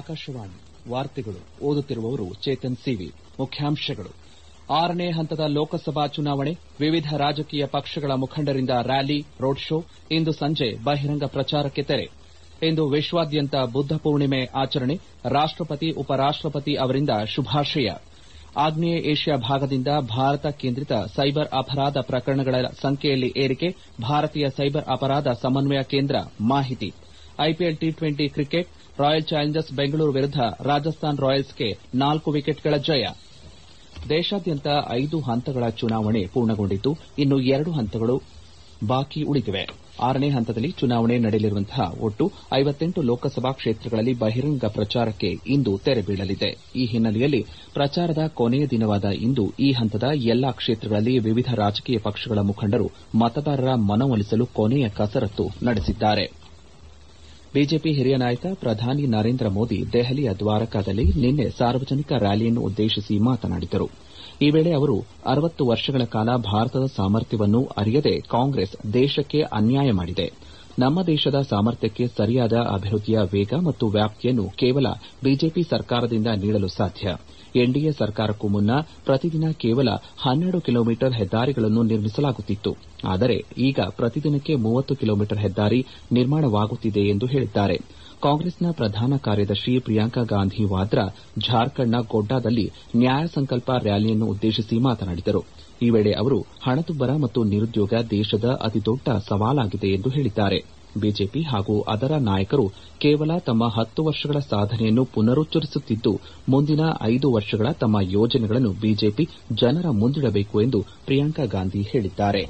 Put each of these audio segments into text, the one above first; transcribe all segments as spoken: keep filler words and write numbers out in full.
ಆಕಾಶವಾಣಿ ವಾರ್ತೆಗಳು ಓದುತ್ತಿರುವವರು ಚೇತನ್ ಸಿವಿ. ಮುಖ್ಯಾಂಶಗಳು. ಆರನೇ ಹಂತದ ಲೋಕಸಭಾ ಚುನಾವಣೆ, ವಿವಿಧ ರಾಜಕೀಯ ಪಕ್ಷಗಳ ಮುಖಂಡರಿಂದ ರ್ಯಾಲಿ, ರೋಡ್ ಶೋ, ಇಂದು ಸಂಜೆ ಬಹಿರಂಗ ಪ್ರಚಾರಕ್ಕೆ ತೆರೆ. ಇಂದು ವಿಶ್ವಾದ್ಯಂತ ಬುದ್ದ ಪೂರ್ಣಿಮೆ ಆಚರಣೆ, ರಾಷ್ಟಪತಿ ಉಪರಾಷ್ಟಪತಿ ಅವರಿಂದ ಶುಭಾಶಯ. ಆಗ್ನೇಯ ಏಷ್ಯಾ ಭಾಗದಿಂದ ಭಾರತ ಕೇಂದ್ರಿತ ಸೈಬರ್ ಅಪರಾಧ ಪ್ರಕರಣಗಳ ಸಂಖ್ಯೆಯಲ್ಲಿ ಏರಿಕೆ, ಭಾರತೀಯ ಸೈಬರ್ ಅಪರಾಧ ಸಮನ್ವಯ ಕೇಂದ್ರ ಮಾಹಿತಿ. IPL T twenty cricket, Royal Challengers Bengaluru ವಿರುದ್ಧ ರಾಜಸ್ಥಾನ್ ರಾಯಲ್ಸ್ಗೆ ನಾಲ್ಕು ವಿಕೆಟ್ಗಳ ಜಯ. ದೇಶಾದ್ಯಂತ ಐದು ಹಂತಗಳ ಚುನಾವಣೆ ಪೂರ್ಣಗೊಂಡಿದ್ದು, ಇನ್ನು ಎರಡು ಹಂತಗಳು ಬಾಕಿ ಉಳಿದಿವೆ. ಆರನೇ ಹಂತದಲ್ಲಿ ಚುನಾವಣೆ ನಡೆಯಲಿರುವಂತಹ ಒಟ್ಟು ಐವತ್ತೆಂಟು ಲೋಕಸಭಾ ಕ್ಷೇತ್ರಗಳಲ್ಲಿ ಬಹಿರಂಗ ಪ್ರಚಾರಕ್ಕೆ ಇಂದು ತೆರೆ ಬೀಳಲಿದೆ. ಈ ಹಿನ್ನೆಲೆಯಲ್ಲಿ ಪ್ರಚಾರದ ಕೊನೆಯ ದಿನವಾದ ಇಂದು ಈ ಹಂತದ ಎಲ್ಲಾ ಕ್ಷೇತ್ರಗಳಲ್ಲಿ ವಿವಿಧ ರಾಜಕೀಯ ಪಕ್ಷಗಳ ಮುಖಂಡರು ಮತದಾರರ ಮನವೊಲಿಸಲು ಕೊನೆಯ ಕಸರತ್ತು ನಡೆಸಿದ್ದಾರೆ. ಬಿಜೆಪಿ ಹಿರಿಯ ನಾಯಕ ಪ್ರಧಾನಿ ನರೇಂದ್ರ ಮೋದಿ ದೆಹಲಿಯ ದ್ವಾರಕಾದಲ್ಲಿ ನಿನ್ನೆ ಸಾರ್ವಜನಿಕ ರ್ಯಾಲಿಯನ್ನು ಉದ್ದೇಶಿಸಿ ಮಾತನಾಡಿದರು. ಈ ವೇಳೆ ಅವರು ಅರವತ್ತು ವರ್ಷಗಳ ಕಾಲ ಭಾರತದ ಸಾಮರ್ಥ್ಯವನ್ನು ಅರಿಯದೆ ಕಾಂಗ್ರೆಸ್ ದೇಶಕ್ಕೆ ಅನ್ಯಾಯ ಮಾಡಿದೆ. ನಮ್ಮ ದೇಶದ ಸಾಮರ್ಥ್ಯಕ್ಕೆ ಸರಿಯಾದ ಅಭಿವೃದ್ಧಿಯ ವೇಗ ಮತ್ತು ವ್ಯಾಪ್ತಿಯನ್ನು ಕೇವಲ ಬಿಜೆಪಿ ಸರ್ಕಾರದಿಂದ ನೀಡಲು ಸಾಧ್ಯ. ಎನ್ಡಿಎ ಸರ್ಕಾರಕ್ಕೂ ಮುನ್ನ ಪ್ರತಿದಿನ ಕೇವಲ ಹನ್ನೆರಡು ಕಿಲೋಮೀಟರ್ ಹೆದ್ದಾರಿಗಳನ್ನು ನಿರ್ಮಿಸಲಾಗುತ್ತಿತ್ತು. ಆದರೆ ಈಗ ಪ್ರತಿದಿನಕ್ಕೆ ಮೂವತ್ತು ಕಿಲೋಮೀಟರ್ ಹೆದ್ದಾರಿ ನಿರ್ಮಾಣವಾಗುತ್ತಿದೆ ಎಂದು ಹೇಳಿದ್ದಾರೆ. ಕಾಂಗ್ರೆಸ್ನ ಪ್ರಧಾನ ಕಾರ್ಯದರ್ಶಿ ಪ್ರಿಯಾಂಕಾ ಗಾಂಧಿ ವಾದ್ರಾ ಜಾರ್ಖಂಡ್ನ ಗೋಡ್ಡಾದಲ್ಲಿ ನ್ಯಾಯ ಸಂಕಲ್ಪ ರ್ಯಾಲಿಯನ್ನು ಉದ್ದೇಶಿಸಿ ಮಾತನಾಡಿದರು. ಈ ವೇಳೆ ಅವರು ಹಣದುಬ್ಬರ ಮತ್ತು ನಿರುದ್ಯೋಗ ದೇಶದ ಅತಿದೊಡ್ಡ ಸವಾಲಾಗಿದೆ ಎಂದು ಹೇಳಿದ್ದಾರೆ. ಬಿಜೆಪಿ ಹಾಗೂ ಅದರ ನಾಯಕರು ಕೇವಲ ತಮ್ಮ ಹತ್ತು ವರ್ಷಗಳ ಸಾಧನೆಯನ್ನು ಪುನರುಚ್ಚರಿಸುತ್ತಿದ್ದು, ಮುಂದಿನ ಐದು ವರ್ಷಗಳ ತಮ್ಮ ಯೋಜನೆಗಳನ್ನು ಬಿಜೆಪಿ ಜನರ ಮುಂದಿಡಬೇಕು ಎಂದು ಪ್ರಿಯಾಂಕಾ ಗಾಂಧಿ ಹೇಳಿದ್ದಾರೆ.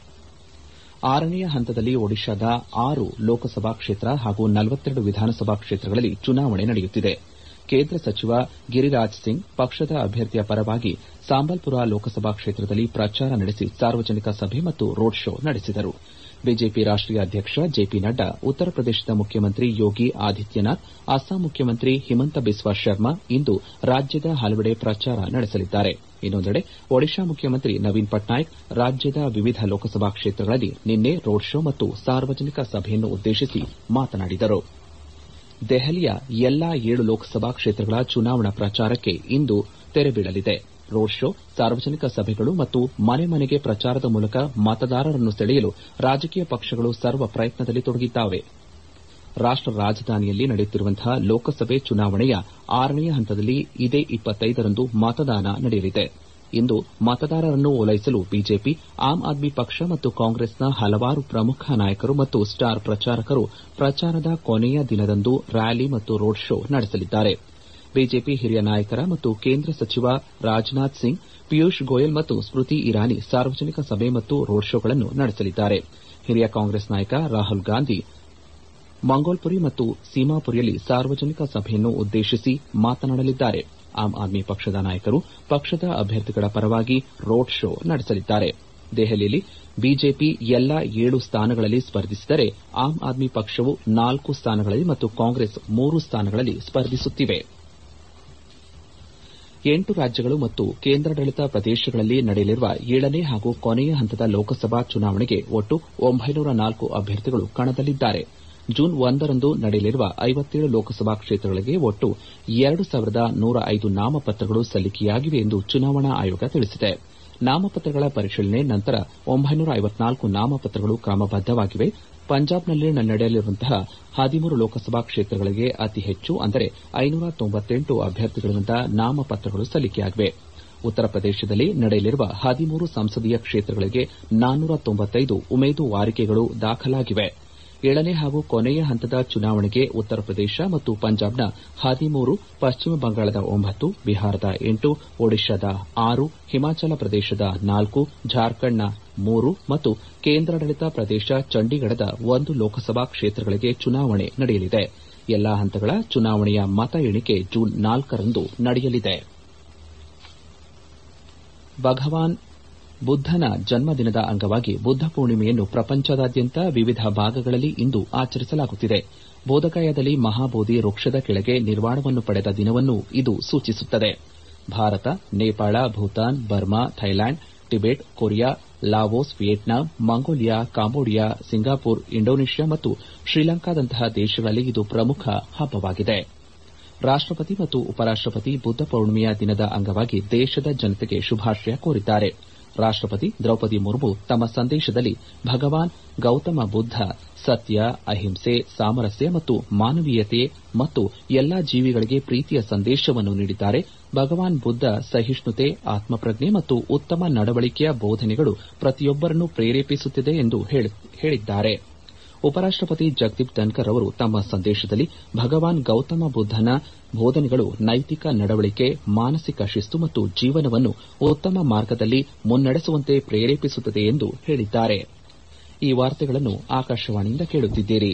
ಆರನೆಯ ಹಂತದಲ್ಲಿ ಒಡಿಶಾದ ಆರು ಲೋಕಸಭಾ ಕ್ಷೇತ್ರ ಹಾಗೂ ನಲವತ್ತೆರಡು ವಿಧಾನಸಭಾ ಕ್ಷೇತ್ರಗಳಲ್ಲಿ ಚುನಾವಣೆ ನಡೆಯುತ್ತಿದೆ. ಕೇಂದ್ರ ಸಚಿವ ಗಿರಿರಾಜ್ ಸಿಂಗ್ ಪಕ್ಷದ ಅಭ್ಯರ್ಥಿಯ ಪರವಾಗಿ ಸಾಂಬಲ್ಪುರ ಲೋಕಸಭಾ ಕ್ಷೇತ್ರದಲ್ಲಿ ಪ್ರಚಾರ ನಡೆಸಿ ಸಾರ್ವಜನಿಕ ಸಭೆ ಮತ್ತು ರೋಡ್ ಶೋ ನಡೆಸಿದರು. ಬಿಜೆಪಿ ರಾಷ್ಟೀಯ ಅಧ್ಯಕ್ಷ ಜೆಪಿ ನಡ್ಡಾ, ಉತ್ತರ ಪ್ರದೇಶದ ಮುಖ್ಯಮಂತ್ರಿ ಯೋಗಿ ಆದಿತ್ಯನಾಥ್, ಅಸ್ಸಾಂ ಮುಖ್ಯಮಂತ್ರಿ ಹಿಮಂತ ಬಿಸ್ವಾ ಶರ್ಮಾ ಇಂದು ರಾಜ್ಯದ ಹಲವೆಡೆ ಪ್ರಚಾರ ನಡೆಸಲಿದ್ದಾರೆ. ಇನ್ನೊಂದೆಡೆ ಒಡಿಶಾ ಮುಖ್ಯಮಂತ್ರಿ ನವೀನ್ ಪಟ್ನಾಯಕ್ ರಾಜ್ಯದ ವಿವಿಧ ಲೋಕಸಭಾ ಕ್ಷೇತ್ರಗಳಲ್ಲಿ ನಿನ್ನೆ ರೋಡ್ ಶೋ ಮತ್ತು ಸಾರ್ವಜನಿಕ ಸಭೆಯನ್ನು ಉದ್ದೇಶಿಸಿ ಮಾತನಾಡಿದರು. ದೆಹಲಿಯ ಎಲ್ಲಾ ಏಳು ಲೋಕಸಭಾ ಕ್ಷೇತ್ರಗಳ ಚುನಾವಣಾ ಪ್ರಚಾರಕ್ಕೆ ಇಂದು ತೆರೆ ಬೀಳಲಿದೆ. ರೋಡ್ ಶೋ, ಸಾರ್ವಜನಿಕ ಸಭೆಗಳು ಮತ್ತು ಮನೆ ಮನೆಗೆ ಪ್ರಚಾರದ ಮೂಲಕ ಮತದಾರರನ್ನು ಸೆಳೆಯಲು ರಾಜಕೀಯ ಪಕ್ಷಗಳು ಸರ್ವ ಪ್ರಯತ್ನದಲ್ಲಿ ತೊಡಗಿದ್ದಾವೆ. ರಾಷ್ಟ ರಾಜಧಾನಿಯಲ್ಲಿ ನಡೆಯುತ್ತಿರುವಂತಹ ಲೋಕಸಭೆ ಚುನಾವಣೆಯ ಆರನೆಯ ಹಂತದಲ್ಲಿ ಇದೇ ಇಪ್ಪತ್ತೈದರಂದು ಮತದಾನ ನಡೆಯಲಿದೆ. ಇಂದು ಮತದಾರರನ್ನು ಓಲೈಸಲು ಬಿಜೆಪಿ, ಆಮ್ ಆದ್ಮಿ ಪಕ್ಷ ಮತ್ತು ಕಾಂಗ್ರೆಸ್ನ ಹಲವಾರು ಪ್ರಮುಖ ನಾಯಕರು ಮತ್ತು ಸ್ಟಾರ್ ಪ್ರಚಾರಕರು ಪ್ರಚಾರದ ಕೊನೆಯ ದಿನದಂದು ರ್ಯಾಲಿ ಮತ್ತು ರೋಡ್ ಶೋ ನಡೆಸಲಿದ್ದಾರೆ. ಬಿಜೆಪಿ ಹಿರಿಯ ನಾಯಕರ ಮತ್ತು ಕೇಂದ್ರ ಸಚಿವ ರಾಜನಾಥ್ ಸಿಂಗ್, ಪಿಯೂಷ್ ಗೋಯಲ್ ಮತ್ತು ಸ್ಮೃತಿ ಇರಾನಿ ಸಾರ್ವಜನಿಕ ಸಭೆ ಮತ್ತು ರೋಡ್ ಶೋಗಳನ್ನು ನಡೆಸಲಿದ್ದಾರೆ. ಹಿರಿಯ ಕಾಂಗ್ರೆಸ್ ನಾಯಕ ರಾಹುಲ್ ಗಾಂಧಿ ಮಂಗೋಲ್ಪುರಿ ಮತ್ತು ಸೀಮಾಪುರಿಯಲ್ಲಿ ಸಾರ್ವಜನಿಕ ಸಭೆಯನ್ನು ಉದ್ದೇಶಿಸಿ ಮಾತನಾಡಲಿದ್ದಾರೆ. ಆಮ್ ಆದ್ಮಿ ಪಕ್ಷದ ನಾಯಕರು ಪಕ್ಷದ ಅಭ್ಯರ್ಥಿಗಳ ಪರವಾಗಿ ರೋಡ್ ಶೋ ನಡೆಸಲಿದ್ದಾರೆ. ದೆಹಲಿಯಲ್ಲಿ ಬಿಜೆಪಿ ಎಲ್ಲಾ ಏಳು ಸ್ಥಾನಗಳಲ್ಲಿ ಸ್ಪರ್ಧಿಸಿದರೆ ಆಮ್ ಆದ್ಮಿ ಪಕ್ಷವು ನಾಲ್ಕು ಸ್ಥಾನಗಳಲ್ಲಿ ಮತ್ತು ಕಾಂಗ್ರೆಸ್ ಮೂರು ಸ್ಥಾನಗಳಲ್ಲಿ ಸ್ಪರ್ಧಿಸುತ್ತಿವೆ. ಎಂಟು ರಾಜ್ಯಗಳು ಮತ್ತು ಕೇಂದ್ರಾಡಳಿತ ಪ್ರದೇಶಗಳಲ್ಲಿ ನಡೆಯಲಿರುವ ಏಳನೇ ಹಾಗೂ ಕೊನೆಯ ಹಂತದ ಲೋಕಸಭಾ ಚುನಾವಣೆಗೆ ಒಟ್ಟು ಒಂಬೈನೂರ ನಾಲ್ಕು ಅಭ್ಯರ್ಥಿಗಳು ಕಣದಲ್ಲಿದ್ದಾರೆ. ಜೂನ್ ಒಂದರಂದು ನಡೆಯಲಿರುವ ಐವತ್ತೇಳು ಲೋಕಸಭಾ ಕ್ಷೇತ್ರಗಳಿಗೆ ಒಟ್ಟು ಎರಡು ಸಾವಿರದ ನೂರ ಐದು ನಾಮಪತ್ರಗಳು ಸಲ್ಲಿಕೆಯಾಗಿವೆ ಎಂದು ಚುನಾವಣಾ ಆಯೋಗ ತಿಳಿಸಿದೆ. ನಾಮಪತ್ರಗಳ ಪರಿಶೀಲನೆ ನಂತರ ಒಂಬೈನೂರ ಐವತ್ನಾಲ್ಕು ನಾಮಪತ್ರಗಳು ಕ್ರಮಬದ್ದವಾಗಿವೆ. ಪಂಜಾಬ್ನಲ್ಲಿ ನಡೆಯಲಿರುವಂತಹ ಹದಿಮೂರು ಲೋಕಸಭಾ ಕ್ಷೇತ್ರಗಳಿಗೆ ಅತಿ ಹೆಚ್ಚು ಅಂದರೆ ಐನೂರ ತೊಂಬತ್ತೆಂಟು ಅಭ್ಯರ್ಥಿಗಳಿಂದ ನಾಮಪತ್ರಗಳು ಸಲ್ಲಿಕೆಯಾಗಿವೆ. ಉತ್ತರ ಪ್ರದೇಶದಲ್ಲಿ ನಡೆಯಲಿರುವ ಹದಿಮೂರು ಸಂಸದೀಯ ಕ್ಷೇತ್ರಗಳಿಗೆ ನಾನ್ನೂರ ತೊಂಬತ್ತೈದು ಉಮೇದುವಾರಿಕೆಗಳು ದಾಖಲಾಗಿವೆ. ಏಳನೇ ಹಾಗೂ ಕೊನೆಯ ಹಂತದ ಚುನಾವಣೆಗೆ ಉತ್ತರ ಪ್ರದೇಶ ಮತ್ತು ಪಂಜಾಬ್ನ ಹದಿಮೂರು, ಪಶ್ಚಿಮ ಬಂಗಾಳದ ಒಂಬತ್ತು, ಬಿಹಾರದ ಎಂಟು, ಒಡಿಶಾದ ಆರು, ಹಿಮಾಚಲ ಪ್ರದೇಶದ ನಾಲ್ಕು, ಜಾರ್ಖಂಡ್ನ ಮೂರು ಮತ್ತು ಕೇಂದ್ರಾಡಳಿತ ಪ್ರದೇಶ ಚಂಡೀಗಢದ ಒಂದು ಲೋಕಸಭಾ ಕ್ಷೇತ್ರಗಳಿಗೆ ಚುನಾವಣೆ ನಡೆಯಲಿದೆ. ಎಲ್ಲಾ ಹಂತಗಳ ಚುನಾವಣೆಯ ಮತ ಎಣಿಕೆ ಜೂನ್ ನಾಲ್ಕರಂದು ನಡೆಯಲಿದೆ. ಭಗವಾನ್ ಬುದ್ದನ ಜನ್ಮದಿನದ ಅಂಗವಾಗಿ ಬುದ್ದ ಪೂರ್ಣಿಮೆಯನ್ನು ಪ್ರಪಂಚದಾದ್ಯಂತ ವಿವಿಧ ಭಾಗಗಳಲ್ಲಿ ಇಂದು ಆಚರಿಸಲಾಗುತ್ತಿದೆ. ಬೋಧಗಯಾದಲ್ಲಿ ಮಹಾಬೋಧಿ ವೃಕ್ಷದ ಕೆಳಗೆ ನಿರ್ವಾಣವನ್ನು ಪಡೆದ ದಿನವನ್ನು ಇದು ಸೂಚಿಸುತ್ತದೆ. Bharat, Nepal, Bhutan, Burma, Thailand, Tibet, Korea, Laos, Vietnam, Mongolia, Cambodia, Singapore, Indonesia ಮತ್ತು ಶ್ರೀಲಂಕಾದಂತಹ ದೇಶಗಳಲ್ಲಿ ಇದು ಪ್ರಮುಖ ಹಬ್ಬವಾಗಿದೆ. ರಾಷ್ಟಪತಿ ಮತ್ತು ಉಪರಾಷ್ಟಪತಿ ಬುದ್ದ ಪೌರ್ಣಿಮೆಯ ದಿನದ ಅಂಗವಾಗಿ ದೇಶದ ಜನತೆಗೆ ಶುಭಾಶಯ ಕೋರಿದ್ದಾರೆ. ರಾಷ್ಟಪತಿ ದ್ರೌಪದಿ ಮುರ್ಮು ತಮ್ಮ ಸಂದೇಶದಲ್ಲಿ ಭಗವಾನ್ ಗೌತಮ ಬುದ್ದ ಸತ್ಯ, ಅಹಿಂಸೆ, ಸಾಮರಸ್ಯ ಮತ್ತು ಮಾನವೀಯತೆ ಮತ್ತು ಎಲ್ಲಾ ಜೀವಿಗಳಿಗೆ ಪ್ರೀತಿಯ ಸಂದೇಶವನ್ನು ನೀಡಿದ್ದಾರೆ. ಭಗವಾನ್ ಬುದ್ದ ಸಹಿಷ್ಣುತೆ, ಆತ್ಮಪ್ರಜ್ಞೆ ಮತ್ತು ಉತ್ತಮ ನಡವಳಿಕೆಯ ಬೋಧನೆಗಳು ಪ್ರತಿಯೊಬ್ಬರನ್ನು ಪ್ರೇರೇಪಿಸುತ್ತಿದೆ ಎಂದು ಹೇಳಿದ್ದಾರೆ. ಉಪರಾಷ್ಟಪತಿ ಜಗದೀಪ್ ಧನ್ಕರ್ ಅವರು ತಮ್ಮ ಸಂದೇಶದಲ್ಲಿ ಭಗವಾನ್ ಗೌತಮ ಬುದ್ದನ ಬೋಧನೆಗಳು ನೈತಿಕ ನಡವಳಿಕೆ, ಮಾನಸಿಕ ಶಿಸ್ತು ಮತ್ತು ಜೀವನವನ್ನು ಉತ್ತಮ ಮಾರ್ಗದಲ್ಲಿ ಮುನ್ನಡೆಸುವಂತೆ ಪ್ರೇರೇಪಿಸುತ್ತದೆ ಎಂದು ಹೇಳಿದ್ದಾರೆ. ಈ ವಾರ್ತೆಗಳನ್ನು ಆಕಾಶವಾಣಿಯಿಂದ ಕೇಳುತ್ತಿದ್ದೀರಿ.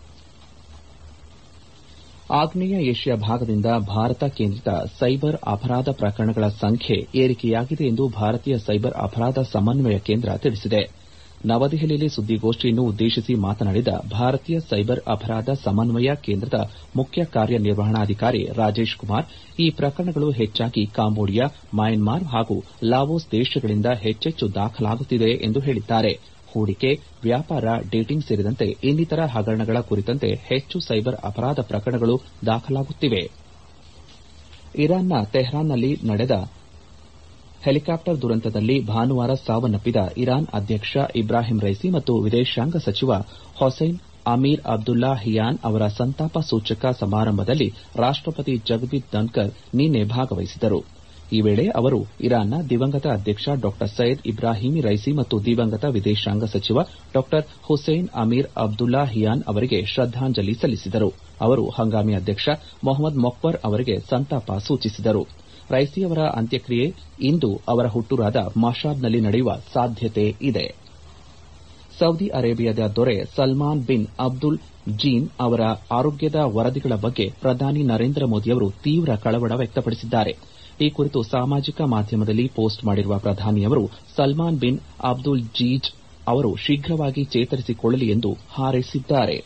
ಆಗ್ನೇಯ ಏಷ್ಯಾ ಭಾಗದಿಂದ ಭಾರತ ಕೇಂದ್ರಿತ ಸೈಬರ್ ಅಪರಾಧ ಪ್ರಕರಣಗಳ ಸಂಖ್ಯೆ ಏರಿಕೆಯಾಗಿದೆ ಎಂದು ಭಾರತೀಯ ಸೈಬರ್ ಅಪರಾಧ ಸಮನ್ವಯ ಕೇಂದ್ರ ತಿಳಿಸಿದೆ. ನವದೆಹಲಿಯಲ್ಲಿ ಸುದ್ದಿಗೋಷ್ಠಿಯನ್ನು ಉದ್ದೇಶಿಸಿ ಮಾತನಾಡಿದ ಭಾರತೀಯ ಸೈಬರ್ ಅಪರಾಧ ಸಮನ್ವಯ ಕೇಂದ್ರದ ಮುಖ್ಯ ಕಾರ್ಯನಿರ್ವಹಣಾಧಿಕಾರಿ ರಾಜೇಶ್ ಕುಮಾರ್, ಈ ಪ್ರಕರಣಗಳು ಹೆಚ್ಚಾಗಿ ಕಾಂಬೋಡಿಯಾ, ಮಯನ್ಮಾರ್ ಹಾಗೂ ಲಾವೋಸ್ ದೇಶಗಳಿಂದ ಹೆಚ್ಚೆಚ್ಚು ದಾಖಲಾಗುತ್ತಿದೆ ಎಂದು ಹೇಳಿದ್ದಾರೆ. ಹೂಡಿಕೆ, ವ್ಯಾಪಾರ, ಡೇಟಿಂಗ್ ಸೇರಿದಂತೆ ಇನ್ನಿತರ ಹಗರಣಗಳ ಕುರಿತಂತೆ ಹೆಚ್ಚು ಸೈಬರ್ ಅಪರಾಧ ಪ್ರಕರಣಗಳು ದಾಖಲಾಗುತ್ತಿವೆ. ಇರಾನ್ನ ತೆಹರಾನ್ನಲ್ಲಿ ನಡೆದ ಹೆಲಿಕಾಪ್ಟರ್ ದುರಂತದಲ್ಲಿ ಭಾನುವಾರ ಸಾವನ್ನಪ್ಪಿದ ಇರಾನ್ ಅಧ್ಯಕ್ಷ ಇಬ್ರಾಹಿಂ ರೈಸಿ ಮತ್ತು ವಿದೇಶಾಂಗ ಸಚಿವ ಹೊಸೈನ್ ಅಮೀರ್ ಅಬ್ದುಲ್ಲಾ ಹಿಯಾನ್ ಅವರ ಸಂತಾಪ ಸೂಚಕ ಸಮಾರಂಭದಲ್ಲಿ ರಾಷ್ಟಪತಿ ಜಗದೀಪ್ ಧನ್ಕರ್ ನಿನ್ನೆ ಭಾಗವಹಿಸಿದ್ದರು. ಈ ವೇಳೆ ಅವರು ಇರಾನ್ನ ದಿವಂಗತ ಅಧ್ಯಕ್ಷ ಡಾ ಸೈಯದ್ ಇಬ್ರಾಹಿಂ ರೈಸಿ ಮತ್ತು ದಿವಂಗತ ವಿದೇಶಾಂಗ ಸಚಿವ ಡಾ ಹುಸೇನ್ ಅಮೀರ್ ಅಬ್ದುಲ್ಲಾ ಹಿಯಾನ್ ಅವರಿಗೆ ಶ್ರದ್ದಾಂಜಲಿ ಸಲ್ಲಿಸಿದರು. ಅವರು ಹಂಗಾಮಿ ಅಧ್ಯಕ್ಷ ಮೊಹಮ್ಮದ್ ಮೊಕ್ವರ್ ಅವರಿಗೆ ಸಂತಾಪ ಸೂಚಿಸಿದರು. ರೈಸಿಯವರ ಅಂತ್ಯಕ್ರಿಯೆ ಇಂದು ಅವರ ಹುಟ್ಟೂರಾದ ಮಶಾದ್ನಲ್ಲಿ ನಡೆಯುವ ಸಾಧ್ಯತೆ ಇದೆ. ಸೌದಿ ಅರೇಬಿಯಾದ ದೊರೆ ಸಲ್ಮಾನ್ ಬಿನ್ ಅಬ್ದುಲ್ ಜೀನ್ ಅವರ ಆರೋಗ್ಯದ ವರದಿಗಳ ಬಗ್ಗೆ ಪ್ರಧಾನಿ ನರೇಂದ್ರ ಮೋದಿಯವರು ತೀವ್ರ ಕಳವಳ ವ್ಯಕ್ತಪಡಿಸಿದ್ದಾರೆ. ಈ ಕುರಿತು ಸಾಮಾಜಿಕ ಮಾಧ್ಯಮದಲ್ಲಿ ಪೋಸ್ಟ್ ಮಾಡಿರುವ ಪ್ರಧಾನಿಯವರು ಸಲ್ಮಾನ್ ಬಿನ್ ಅಬ್ದುಲ್ ಜೀಜ್ ಅವರು ಶೀಘ್ರವಾಗಿ ಚೇತರಿಸಿಕೊಳ್ಳಲಿ ಎಂದು ಹಾರೈಸಿದ್ದಾರೆ.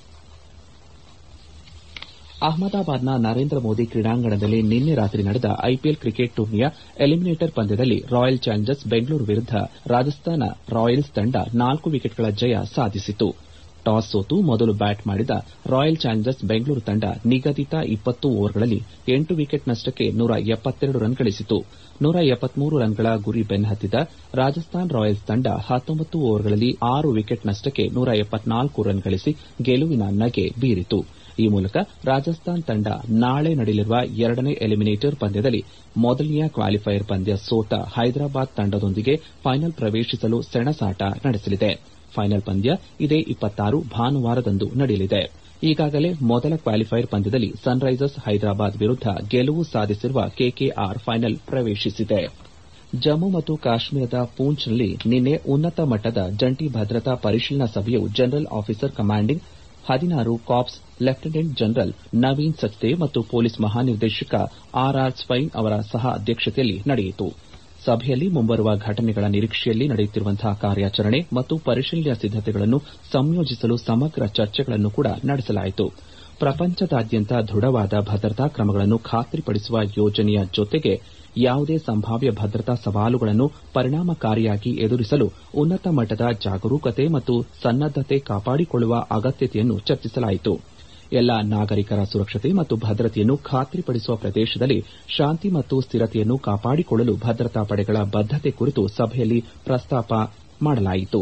ಅಹಮದಾಬಾದ್ನ ನರೇಂದ್ರ ಮೋದಿ ಕ್ರೀಡಾಂಗಣದಲ್ಲಿ ನಿನ್ನೆ ರಾತ್ರಿ ನಡೆದ ಐಪಿಎಲ್ ಕ್ರಿಕೆಟ್ ಟೂರ್ನಿಯ ಎಲಿಮಿನೇಟರ್ ಪಂದ್ಯದಲ್ಲಿ ರಾಯಲ್ ಚಾಲೆಂಜರ್ಸ್ ಬೆಂಗಳೂರು ವಿರುದ್ದ ರಾಜಸ್ಥಾನ ರಾಯಲ್ಸ್ ತಂಡ ನಾಲ್ಕು ವಿಕೆಟ್ಗಳ ಜಯ ಸಾಧಿಸಿತು. ಟಾಸ್ ಸೋತು ಮೊದಲು ಬ್ಯಾಟ್ ಮಾಡಿದ ರಾಯಲ್ ಚಾಲೆಂಜರ್ಸ್ ಬೆಂಗಳೂರು ತಂಡ ನಿಗದಿತ ಇಪ್ಪತ್ತು ಓವರ್ಗಳಲ್ಲಿ ಎಂಟು ವಿಕೆಟ್ ನಷ್ಟಕ್ಕೆ ನೂರ ಎಪ್ಪತ್ತೆರಡು ರನ್ ಗಳಿಸಿತು. ನೂರ ಎಪ್ಪತ್ಮೂರು ರನ್ಗಳ ಗುರಿ ಬೆನ್ನಹತ್ತಿದ ರಾಜಸ್ಥಾನ್ ರಾಯಲ್ಸ್ ತಂಡ ಹತ್ತೊಂಬತ್ತು ಓವರ್ಗಳಲ್ಲಿ ಆರು ವಿಕೆಟ್ ನಷ್ಟಕ್ಕೆ ನೂರ ಎಪ್ಪತ್ನಾಲ್ಕು ರನ್ ಗಳಿಸಿ ಗೆಲುವಿನ ನಗೆ ಬೀರಿತು. ಈ ಮೂಲಕ ರಾಜಸ್ಥಾನ್ ತಂಡ ನಾಳೆ ನಡೆಯಲಿರುವ ಎರಡನೇ ಎಲಿಮಿನೇಟರ್ ಪಂದ್ಯದಲ್ಲಿ ಮೊದಲನೆಯ ಕ್ವಾಲಿಫೈಯರ್ ಪಂದ್ಯ ಸೋತ ಹೈದರಾಬಾದ್ ತಂಡದೊಂದಿಗೆ ಫೈನಲ್ ಪ್ರವೇಶಿಸಲು ಸೆಣಸಾಟ ನಡೆಸಲಿದೆ. ಫೈನಲ್ ಪಂದ್ಯ ಇದೇ ಇಪ್ಪತ್ತಾರು ಭಾನುವಾರದಂದು ನಡೆಯಲಿದೆ. ಈಗಾಗಲೇ ಮೊದಲ ಕ್ವಾಲಿಫೈಯರ್ ಪಂದ್ಯದಲ್ಲಿ ಸನ್ರೈಸರ್ಸ್ ಹೈದರಾಬಾದ್ ವಿರುದ್ದ ಗೆಲುವು ಸಾಧಿಸಿರುವ ಕೆಕೆಆರ್ ಫೈನಲ್ ಪ್ರವೇಶಿಸಿದೆ. ಜಮ್ಮು ಮತ್ತು ಕಾಶ್ಮೀರದ ಪೂಂಚ್ನಲ್ಲಿ ನಿನ್ನೆ ಉನ್ನತ ಮಟ್ಟದ ಜಂಟಿ ಭದ್ರತಾ ಪರಿಶೀಲನಾ ಸಭೆಯು ಜನರಲ್ ಆಫೀಸರ್ ಕಮಾಂಡಿಂಗ್ ಹದಿನಾರು corps lieutenant general Naveen Sachdev ಮತ್ತು ಪೊಲೀಸ್ ಮಹಾನಿರ್ದೇಶಕ ಆರ್ ಆರ್ ಸ್ವೈನ್ ಅವರ ಸಹ ಅಧ್ಯಕ್ಷತೆಯಲ್ಲಿ ನಡೆಯಿತು. ಸಭೆಯಲ್ಲಿ ಮುಂಬರುವ ಘಟನೆಗಳ ನಿರೀಕ್ಷೆಯಲ್ಲಿ ನಡೆಯುತ್ತಿರುವಂತಹ ಕಾರ್ಯಾಚರಣೆ ಮತ್ತು ಪರಿಶೀಲನೆಯ ಸಿದ್ದತೆಗಳನ್ನು ಸಂಯೋಜಿಸಲು ಸಮಗ್ರ ಚರ್ಚೆಗಳನ್ನು ಕೂಡ ನಡೆಸಲಾಯಿತು. ಪ್ರಪಂಚದಾದ್ಯಂತ ದೃಢವಾದ ಭದ್ರತಾ ಕ್ರಮಗಳನ್ನು ಖಾತ್ರಿಪಡಿಸುವ ಯೋಜನೆಯ ಜೊತೆಗೆ ಯಾವುದೇ ಸಂಭಾವ್ಯ ಭದ್ರತಾ ಸವಾಲುಗಳನ್ನು ಪರಿಣಾಮಕಾರಿಯಾಗಿ ಎದುರಿಸಲು ಉನ್ನತ ಮಟ್ಟದ ಜಾಗರೂಕತೆ ಮತ್ತು ಸನ್ನದ್ದತೆ ಕಾಪಾಡಿಕೊಳ್ಳುವ ಅಗತ್ಯತೆಯನ್ನು ಚರ್ಚಿಸಲಾಯಿತು. ಎಲ್ಲಾ ನಾಗರಿಕರ ಸುರಕ್ಷತೆ ಮತ್ತು ಭದ್ರತೆಯನ್ನು ಖಾತ್ರಿಪಡಿಸುವ ಪ್ರದೇಶದಲ್ಲಿ ಶಾಂತಿ ಮತ್ತು ಸ್ಥಿರತೆಯನ್ನು ಕಾಪಾಡಿಕೊಳ್ಳಲು ಭದ್ರತಾ ಪಡೆಗಳ ಬದ್ದತೆ ಕುರಿತು ಸಭೆಯಲ್ಲಿ ಪ್ರಸ್ತಾಪ ಮಾಡಲಾಯಿತು.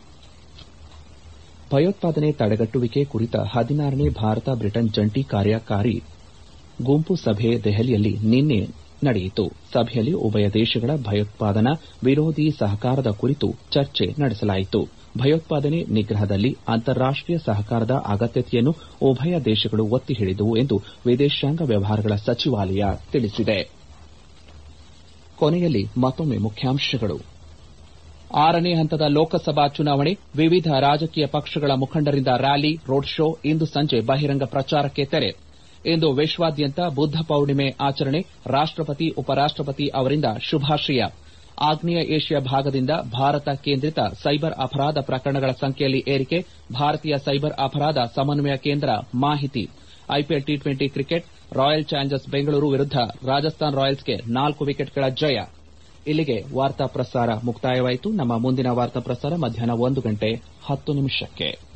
ಭಯೋತ್ಪಾದನೆ ತಡೆಗಟ್ಟುವಿಕೆ ಕುರಿತ ಹದಿನಾರನೇ ಭಾರತ ಬ್ರಿಟನ್ ಜಂಟಿ ಕಾರ್ಯಕಾರಿ ಗುಂಪು ಸಭೆ ದೆಹಲಿಯಲ್ಲಿ ನಿನ್ನೆ ನಡೆಯಿತು. ಸಭೆಯಲ್ಲಿ ಉಭಯ ದೇಶಗಳ ಭಯೋತ್ಪಾದನಾ ವಿರೋಧಿ ಸಹಕಾರದ ಕುರಿತು ಚರ್ಚೆ ನಡೆಸಲಾಯಿತು. ಭಯೋತ್ಪಾದನೆ ನಿಗ್ರಹದಲ್ಲಿ ಅಂತಾರಾಷ್ಟೀಯ ಸಹಕಾರದ ಅಗತ್ಯತೆಯನ್ನು ಉಭಯ ದೇಶಗಳು ಒತ್ತಿ ಹೇಳಿದವು ಎಂದು ವಿದೇಶಾಂಗ ವ್ಯವಹಾರಗಳ ಸಚಿವಾಲಯ ತಿಳಿಸಿದೆ. ಕೊನೆಯಲ್ಲಿ ಮತ್ತೊಮ್ಮೆ ಮುಖ್ಯಾಂಶಗಳು. ಆರನೇ ಹಂತದ ಲೋಕಸಭಾ ಚುನಾವಣೆ, ವಿವಿಧ ರಾಜಕೀಯ ಪಕ್ಷಗಳ ಮುಖಂಡರಿಂದ ರ್ಯಾಲಿ, ರೋಡ್ ಶೋ, ಇಂದು ಸಂಜೆ ಬಹಿರಂಗ ಪ್ರಚಾರಕ್ಕೆ ತೆರೆ. ಇಂದು ವಿಶ್ವಾದ್ಯಂತ ಬುದ್ದ ಪೌರ್ಣಿಮೆ ಆಚರಣೆ, ರಾಷ್ಟಪತಿ ಉಪರಾಷ್ಟಪತಿ ಅವರಿಂದ ಶುಭಾಶಯ. ಆಗ್ನೇಯ ಏಷ್ಯಾ ಭಾಗದಿಂದ ಭಾರತ ಕೇಂದ್ರಿತ ಸೈಬರ್ ಅಪರಾಧ ಪ್ರಕರಣಗಳ ಸಂಖ್ಯೆಯಲ್ಲಿ ಏರಿಕೆ, ಭಾರತೀಯ ಸೈಬರ್ ಅಪರಾಧ ಸಮನ್ವಯ ಕೇಂದ್ರ ಮಾಹಿತಿ. IPL T twenty cricket, Royal Challengers Bengaluru ವಿರುದ್ದ ರಾಜಸ್ಥಾನ್ ರಾಯಲ್ಸ್ಗೆ ನಾಲ್ಕು ವಿಕೆಟ್ಗಳ ಜಯ. ಇಲ್ಲಿಗೆ ವಾರ್ತಾ ಪ್ರಸಾರ ಮುಕ್ತಾಯವಾಯಿತು. ನಮ್ಮ ಮುಂದಿನ ವಾರ್ತಾ ಪ್ರಸಾರ ಮಧ್ಯಾಹ್ನ ಒಂದು ಗಂಟೆ ಹತ್ತು ನಿಮಿಷಕ್ಕೆ.